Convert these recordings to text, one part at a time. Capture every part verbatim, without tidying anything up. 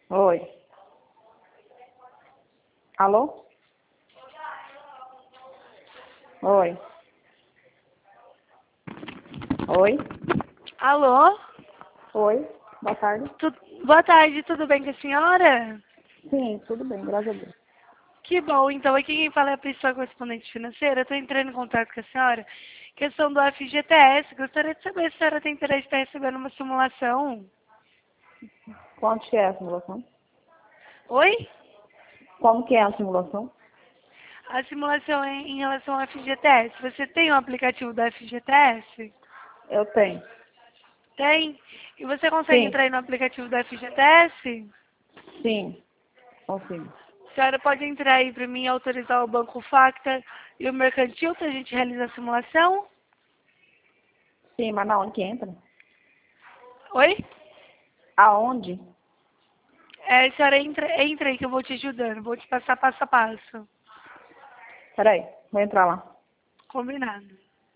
Oi. Alô? Oi. Oi. Alô? Oi. Boa tarde. Tu... Boa tarde, tudo bem com a senhora? Sim, tudo bem, graças a Deus. Que bom, então aqui quem fala é a pessoa correspondente financeira. Eu estou entrando em contato com a senhora. Questão do F G T S. Gostaria de saber se a senhora tem interesse em estar recebendo uma simulação. Quanto que é a simulação? Oi? Como que é a simulação? A simulação é em relação ao F G T S. Você tem o aplicativo do F G T S? Eu tenho. Tem? E você consegue Sim, entrar aí no aplicativo do F G T S? sim, consigo. A senhora pode entrar aí para mim e autorizar o Banco Facta e o Mercantil para a gente realizar a simulação? Sim, mas na onde que entra? Oi? Aonde? É, a senhora entra, entra aí que eu vou te ajudando. Vou te passar passo a passo. Peraí, vou entrar lá. Combinado.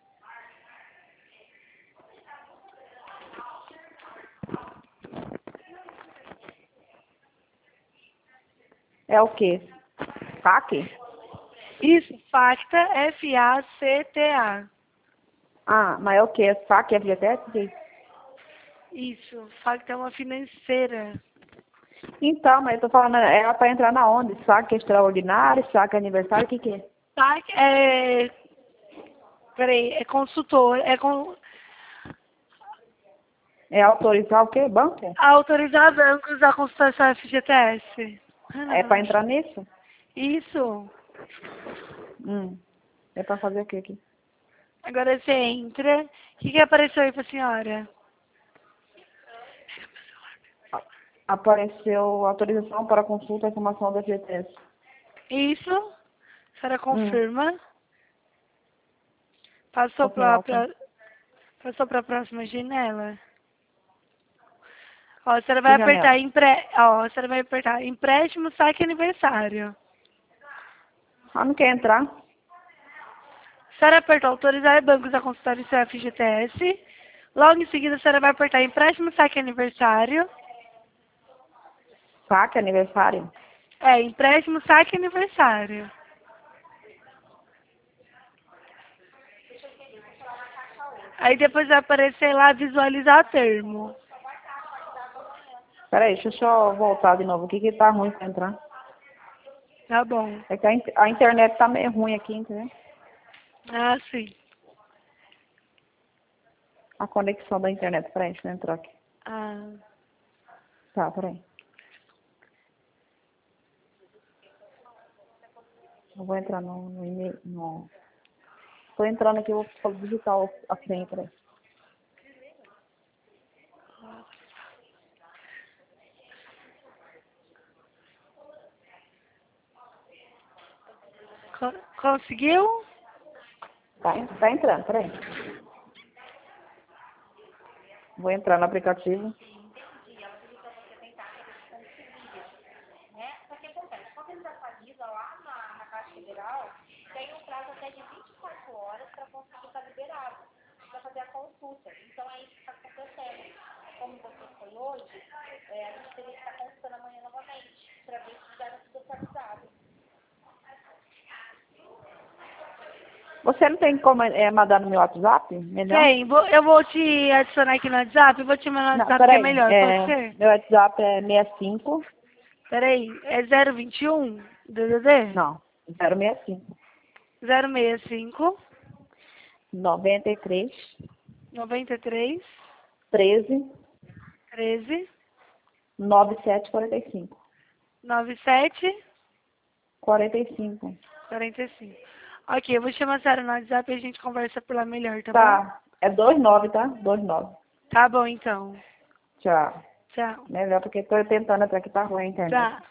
É o quê? F A Q? Isso, Facta, F A C T A. Ah, mas é o quê? F A Q, F G T S? Isso, Facta é uma financeira. Então, mas eu tô falando, é pra entrar na onde? Saque extraordinário, saque aniversário, o que que é? Fac é... Peraí, é consultor, é com... É autorizar o quê? Banco? autorizar bancos a consultação F G T S. Ah, não, É pra não. entrar nisso? Isso. Hum. É pra fazer o quê aqui? Agora você entra. O que, que apareceu aí pra senhora? A- Apareceu autorização para consulta e informação da F G T S. Isso. A senhora Hum. confirma. Passou Confirmar pra, o quê? pra, passou pra próxima janela. Ó, a senhora vai Que apertar janela? empre... Ó, a senhora vai apertar empréstimo, saque aniversário. Ah, não quer entrar? A senhora apertou autorizar bancos a consultar o seu F G T S. Logo em seguida, a senhora vai apertar empréstimo, saque aniversário. Saque aniversário? É, empréstimo, saque aniversário. Aí depois vai aparecer lá visualizar termo. Peraí, deixa eu só voltar de novo aqui que tá ruim pra entrar. Tá bom. É que a, in- a internet tá meio ruim aqui, entendeu? Ah, sim. A conexão da internet. Peraí, deixa eu entrar aqui. Ah, Tá, peraí. Eu vou entrar no, no e-mail. No... Tô entrando aqui, eu vou digitar o- a senha, peraí. co- conseguiu? Tá, en- tá entrando, peraí. Vou entrar no aplicativo. Você não tem como é, mandar no meu WhatsApp? Melhor? Tem, vou, eu vou te adicionar aqui no WhatsApp, eu vou te mandar no Não, WhatsApp que é peraí. melhor, pode É, ser? meu WhatsApp é sessenta e cinco. Peraí, é zero vinte e um, D D D? Não, zero seis cinco. zero seis cinco, noventa e três, noventa e três, treze, treze, noventa e sete, quarenta e cinco. noventa e sete, quarenta e cinco. quarenta e cinco. Ok, eu vou te chamar a senhora no WhatsApp e a gente conversa por lá melhor, tá bom? Tá. É vinte e nove, tá? vinte e nove. Tá bom, então. Tchau. Tchau. Melhor porque tô tentando entrar aqui, tá ruim a internet. Tá.